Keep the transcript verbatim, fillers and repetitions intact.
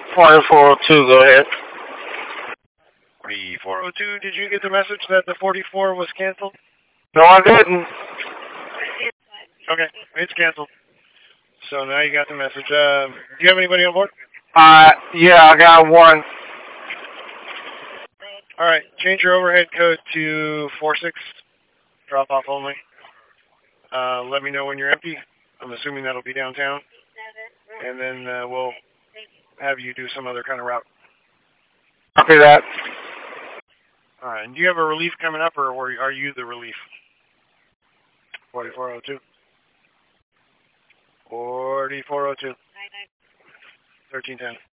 forty-four oh two, go ahead. forty-four oh two, did you get the message that the forty-four was canceled? No, I didn't. Okay, it's canceled. So now you got the message. Uh, do you have anybody on board? Uh, yeah, I got one. All right, change your overhead code to four six. Drop off only. Uh, let me know when you're empty. I'm assuming that'll be downtown. And then uh, we'll have you do some other kind of route. Copy that. All right, and do you have a relief coming up, or are you the relief? forty-four oh two. forty-four oh two. thirteen ten.